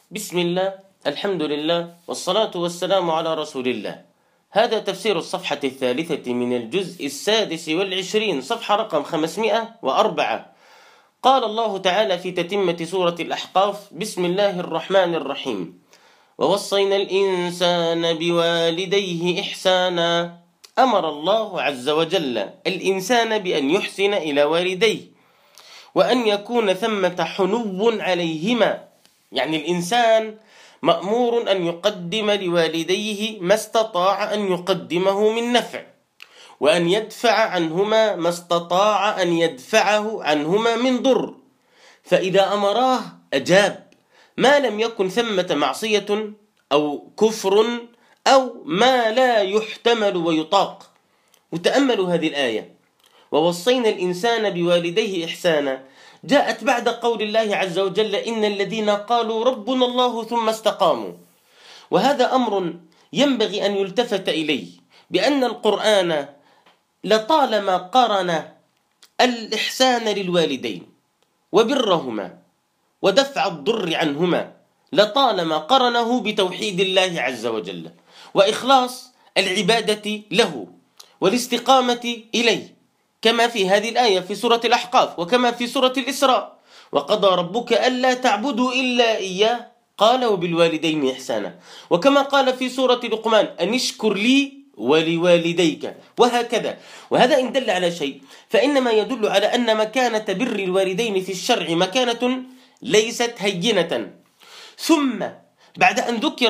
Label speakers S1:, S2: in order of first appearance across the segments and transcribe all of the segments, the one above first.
S1: بسم الله، الحمد لله، والصلاة والسلام على رسول الله. هذا تفسير الصفحة 3 من الجزء 26، صفحة رقم 504. قال الله تعالى في تتمة سورة الأحقاف: بسم الله الرحمن الرحيم. ووصينا الإنسان بوالديه إحسانا. أمر الله عز وجل الإنسان بأن يحسن إلى والديه، وأن يكون ثمة حنو عليهما. يعني الإنسان مأمور أن يقدم لوالديه ما استطاع أن يقدمه من نفع، وأن يدفع عنهما ما استطاع أن يدفعه عنهما من ضر. فإذا أمراه أجاب، ما لم يكن ثمة معصية أو كفر أو ما لا يحتمل ويطاق. وتأملوا هذه الآية: ووصينا الإنسان بوالديه إحسانا، جاءت بعد قول الله عز وجل: إن الذين قالوا ربنا الله ثم استقاموا. وهذا أمر ينبغي أن يلتفت إليه، بأن القرآن لطالما قرن الإحسان للوالدين وبرهما ودفع الضر عنهما، لطالما قرنه بتوحيد الله عز وجل وإخلاص العبادة له والاستقامة إليه، كما في هذه الآية في سورة الأحقاف، وكما في سورة الإسراء: وقضى ربك ألا تعبدوا إلا إياه قال وبالوالدين إحسانا. وكما قال في سورة لقمان: أن اشكر لي ولوالديك، وهكذا. وهذا إن دل على شيء فإنما يدل على أن مكانة بر الوالدين في الشرع مكانة ليست هينة. ثم بعد أن ذكر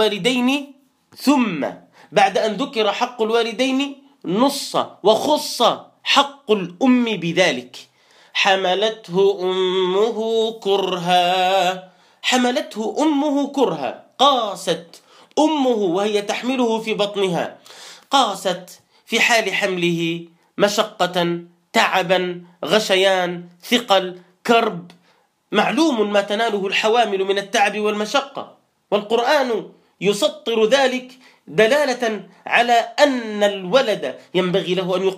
S1: حق الوالدين نص وخص حق الأم بذلك: حملته أمه كرها، قاست أمه وهي تحمله في بطنها، قاست في حال حمله مشقة، تعبا، غشيان، ثقل، كرب. معلوم ما تناله الحوامل من التعب والمشقة، والقرآن يسطر ذلك دلالة على أن الولد ينبغي له أن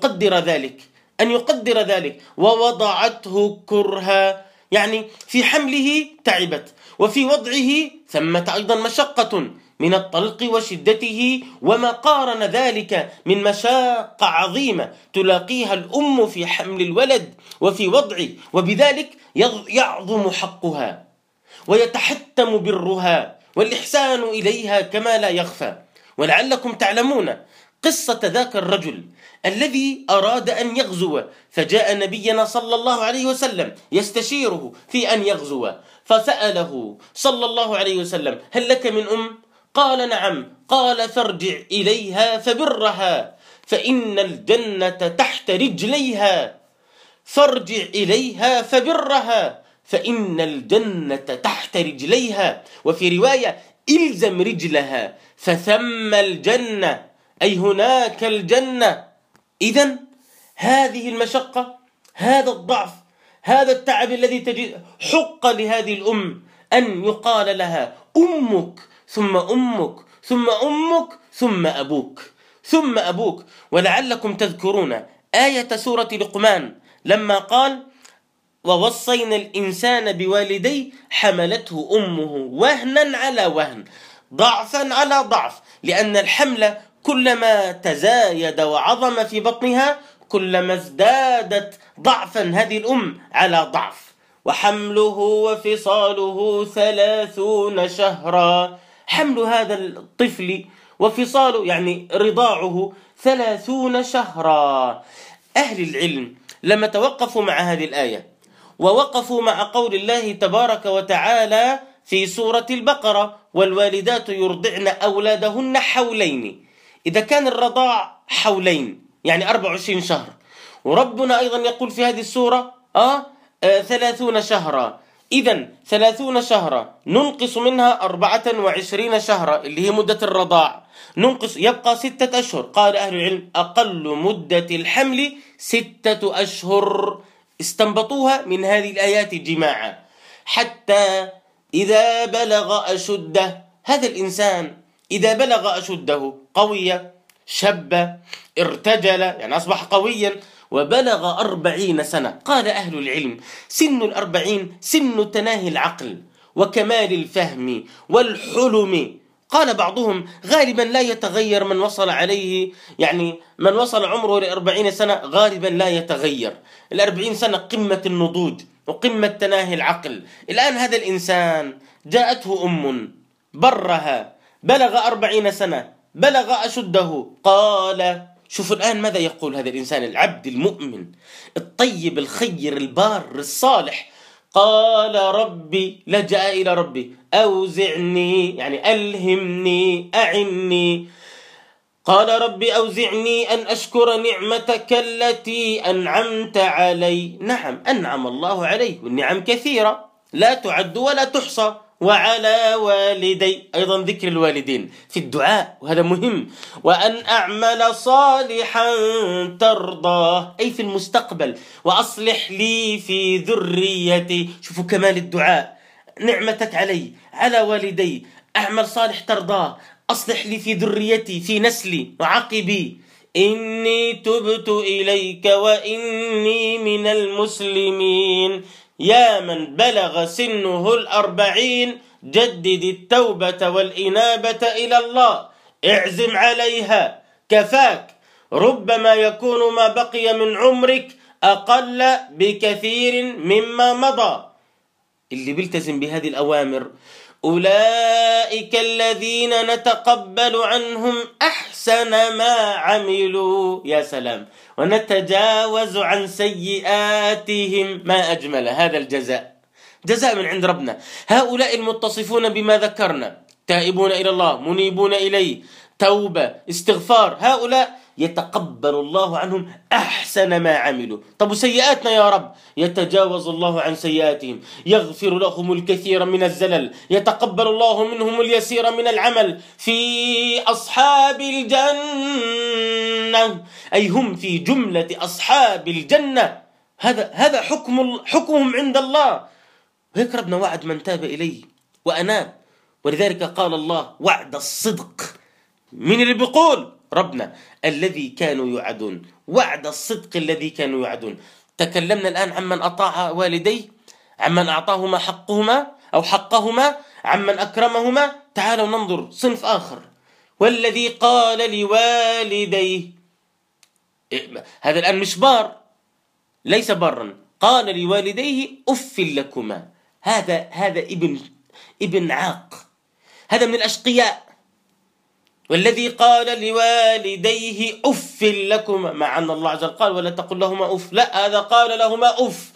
S1: يقدر ذلك. ووضعته كرها، يعني في حمله تعبت، وفي وضعه ثمة أيضا مشقة من الطلق وشدته، وما قارن ذلك من مشاقة عظيمة تلاقيها الأم في حمل الولد وفي وضعه، وبذلك يعظم حقها ويتحتم برها والإحسان إليها كما لا يخفى. ولعلكم تعلمون قصة ذاك الرجل الذي أراد أن يغزو، فجاء نبينا صلى الله عليه وسلم يستشيره في أن يغزو، فسأله صلى الله عليه وسلم: هل لك من أم؟ قال: نعم. قال: فارجع إليها فبرها فإن الجنة تحت رجليها. فارجع إليها فبرها فإن الجنة تحت رجليها. وفي رواية: إلزم رجلها فثم الجنة، أي هناك الجنة. إذن هذه المشقة، هذا الضعف، هذا التعب الذي تجد، حق لهذه الأم أن يقال لها: أمك ثم أمك ثم أمك ثم أبوك. ولعلكم تذكرون آية سورة لقمان لما قال: ووصينا الإنسان بوالديه حملته أمه وهنا على وهن، ضعفا على ضعف، لأن الحمل كلما تزايد وعظم في بطنها كلما ازدادت ضعفا هذه الأم على ضعف. وحمله وفصاله 30 شهرا، حمل هذا الطفل وفصاله يعني رضاعه 30 شهرا. أهل العلم لما توقفوا مع هذه الآية ووقفوا مع قول الله تبارك وتعالى في سورة البقرة: والوالدات يرضعن أولادهن حولين. إذا كان الرضاع حولين يعني 24 شهر، وربنا أيضا يقول في هذه السورة 30 شهرا، إذن 30 شهرا ننقص منها 24 شهرا اللي هي مدة الرضاع، ننقص يبقى 6 أشهر. قال أهل العلم: أقل مدة الحمل 6 أشهر. استنبطوها من هذه الآيات جماعة. حتى إذا بلغ أشده، هذا الإنسان إذا بلغ أشده، قوية، شب، ارتجل، يعني أصبح قويا، وبلغ 40 سنة. قال أهل العلم: سن 40 سن تناهي العقل وكمال الفهم والحلم. قال بعضهم غالبا لا يتغير من وصل عليه، يعني من وصل عمره ل40 سنة غالبا لا يتغير. 40 سنة قمة النضوج وقمة تناهي العقل. الآن هذا الإنسان جاءته برها، بلغ 40 سنة، بلغ أشده، قال شوفوا الآن ماذا يقول هذا الإنسان العبد المؤمن الطيب الخير البار الصالح. قال ربي، لجأ إلى ربي، أوزعني، يعني ألهمني، أعني. قال ربي أوزعني أن أشكر نعمتك التي أنعمت علي. نعم، أنعم الله عليه، والنعم كثيرة لا تعد ولا تحصى. وعلى والدي، أيضا ذكر الوالدين في الدعاء وهذا مهم. وأن أعمل صالحا ترضاه، أي في المستقبل، وأصلح لي في ذريتي. شوفوا كمال الدعاء، نعمتك علي، على والدي، أعمل صالح ترضاه، أصلح لي في ذريتي، في نسلي وعقبي. إني تبت إليك وإني من المسلمين. يا من بلغ سنه 40 جدد التوبة والإنابة إلى الله، اعزم عليها، كفاك. ربما يكون ما بقي من عمرك أقل بكثير مما مضى. اللي بيلتزم بهذه الأوامر أولئك الذين نتقبل عنهم أحسن ما عملوا، يا سلام، ونتجاوز عن سيئاتهم. ما أجمل هذا الجزاء، جزاء من عند ربنا. هؤلاء المتصفون بما ذكرنا، تائبون إلى الله، منيبون إليه، توبة، استغفار، هؤلاء يتقبل الله عنهم أحسن ما عملوا. طب سيئاتنا يا رب؟ يتجاوز الله عن سيئاتهم، يغفر لهم الكثير من الزلل، يتقبل الله منهم اليسير من العمل. في أصحاب الجنة، أي هم في جملة أصحاب الجنة. هذا حكمهم عند الله. وهيك ربنا وعد من تاب إليه وأناب. ولذلك قال الله وعد الصدق. من اللي بيقول؟ ربنا، الذي كانوا يوعدون، وعد الصدق الذي كانوا يوعدون. تكلمنا الآن عمن أطاع والديه، عمن أعطاهما حقهما أو حقهما، عمن أكرمهما. تعالوا ننظر صنف آخر، والذي قال لوالديه، هذا الآن مش بار، ليس برا، قال لوالديه أف لكما. هذا ابن عاق، هذا من الأشقياء. والذي قال لوالديه أف لكما، مع أن الله عز وجل قال ولا تقل لهما أف، لا، هذا قال لهما أف.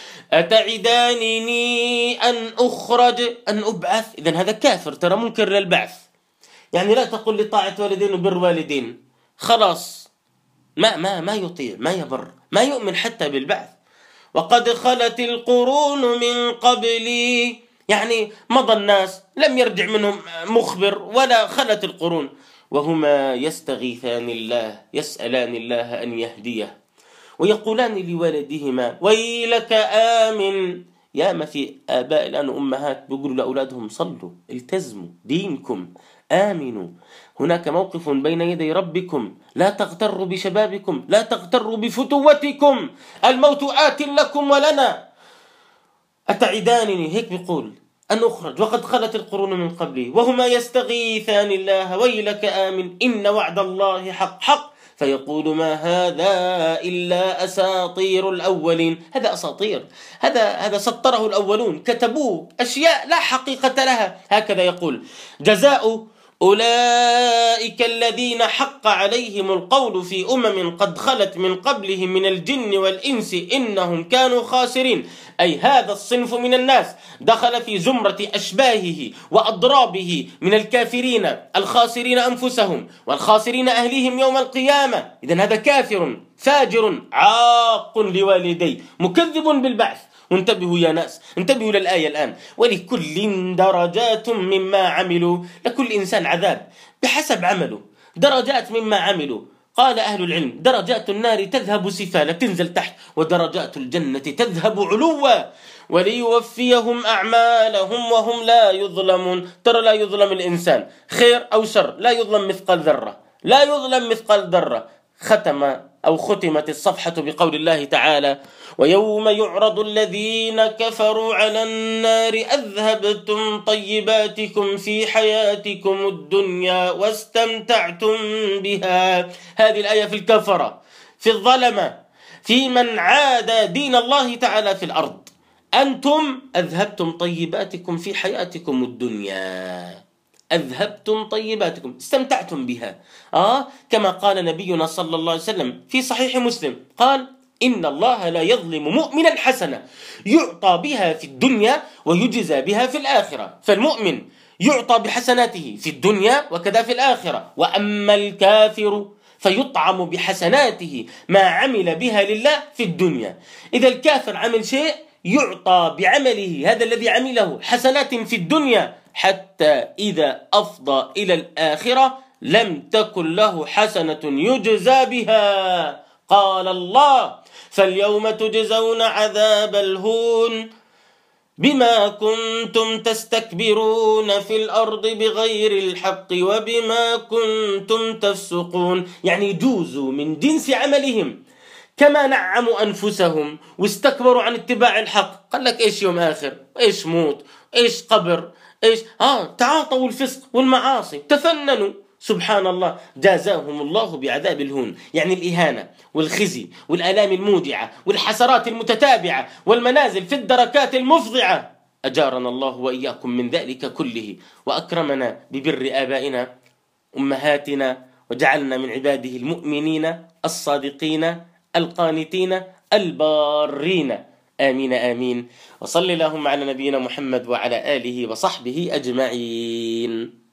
S1: أتعدانني أن أخرج، أن أبعث. إذن هذا كافر، ترى منكر للبعث. يعني لا تقل لطاعة والدين وبر والدين، خلاص ما يطيع، ما يبر، ما يؤمن حتى بالبعث. وقد خلت القرون من قبلي، يعني مضى الناس لم يرجع منهم مخبر، ولا خلت القرون، وهما يستغيثان الله، يسألان الله أن يهديه، ويقولان لوالدهما ويلك آمن. يا ما في آباء الآن وأمهات بيقولوا لأولادهم صلوا، التزموا دينكم، آمنوا، هناك موقف بين يدي ربكم، لا تغتروا بشبابكم، لا تغتروا بفتوتكم، الموت آت لكم ولنا. أتعدانني، هيك بيقول، أن أخرج وقد خلت القرون من قبلي وهما يستغيثان الله ويلك آمن إن وعد الله حق. فيقول ما هذا إلا أساطير الأولين. هذا أساطير، هذا سطره الأولون، كتبوه أشياء لا حقيقة لها. هكذا يقول جزاء أولئك الذين حق عليهم القول في أمم قد خلت من قبلهم من الجن والإنس إنهم كانوا خاسرين. أي هذا الصنف من الناس دخل في زمرة أشباهه وأضرابه من الكافرين الخاسرين أنفسهم والخاسرين أهليهم يوم القيامة. إذن هذا كافر فاجر عاق لوالديه مكذب بالبعث. وانتبهوا يا ناس، انتبهوا للآية الآن، ولكل درجات مما عملوا. لكل إنسان عذاب بحسب عمله، درجات مما عملوا. قال أهل العلم درجات النار تذهب سفالة، تنزل تحت، ودرجات الجنة تذهب علوا، وليوفيهم أعمالهم وهم لا يظلمون. ترى لا يظلم الإنسان خير أو شر، لا يظلم مثقال ذرة، لا يظلم مثقال ذرة. ختمت الصفحة بقول الله تعالى: ويوم يعرض الذين كفروا على النار أذهبتم طيباتكم في حياتكم الدنيا واستمتعتم بها. هذه الآية في الكفرة، في الظلمة، في من عاد دين الله تعالى في الأرض. أنتم أذهبتم طيباتكم في حياتكم الدنيا، أذهبتم طيباتكم، استمتعتم بها. كما قال نبينا صلى الله عليه وسلم في صحيح مسلم، قال: إن الله لا يظلم مؤمنا حسنة يعطى بها في الدنيا ويجزى بها في الآخرة. فالمؤمن يعطى بحسناته في الدنيا وكذا في الآخرة. وأما الكافر فيطعم بحسناته ما عمل بها لله في الدنيا. إذا الكافر عمل شيء يعطى بعمله هذا الذي عمله حسنات في الدنيا، حتى إذا أفضى إلى الآخرة لم تكن له حسنة يجزى بها. قال الله: فاليوم تجزون عذاب الهون بما كنتم تستكبرون في الأرض بغير الحق وبما كنتم تفسقون. يعني جوزوا من جنس عملهم، كما نعموا أنفسهم واستكبروا عن اتباع الحق. قال لك إيش يوم آخر، إيش موت، إيش قبر، إيش تعاطوا الفسق والمعاصي، تفننوا. سبحان الله، جازاهم الله بعذاب الهون، يعني الإهانة والخزي والآلام الموجعة والحسرات المتتابعة والمنازل في الدركات المفضعة. أجارنا الله وإياكم من ذلك كله، وأكرمنا ببر آبائنا أمهاتنا، وجعلنا من عباده المؤمنين الصادقين القانتين البارين. آمين آمين. وصل اللهم على نبينا محمد وعلى آله وصحبه أجمعين.